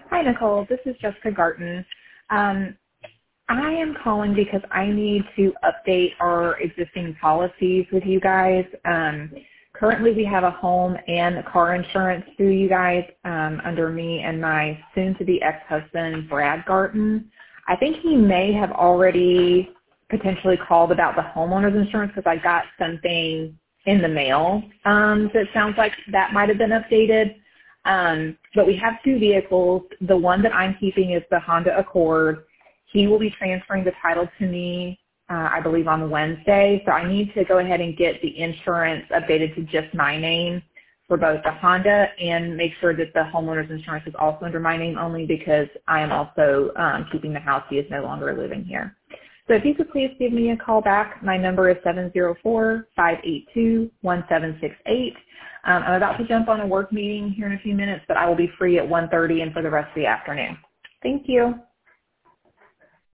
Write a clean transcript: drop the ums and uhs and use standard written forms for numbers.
Hi, Nicole. This is Jessica Garten. I am calling because I need to update our existing policies with you guys. Currently, we have a home and car insurance through you guys under me and my soon-to-be ex-husband, Brad Garten. I think he may have already potentially called about the homeowner's insurance because I got something in the mail that sounds like that might have been updated. But we have two vehicles. The one that I'm keeping is the Honda Accord. He will be transferring the title to me, I believe, on Wednesday. So I need to go ahead and get the insurance updated to just my name for both the Honda and make sure that the homeowner's insurance is also under my name only because I am also keeping the house. He is no longer living here. So if you could please give me a call back. My number is 704-582-1768. I'm about to jump on a work meeting here in a few minutes, but I will be free at 1:30 and for the rest of the afternoon. Thank you.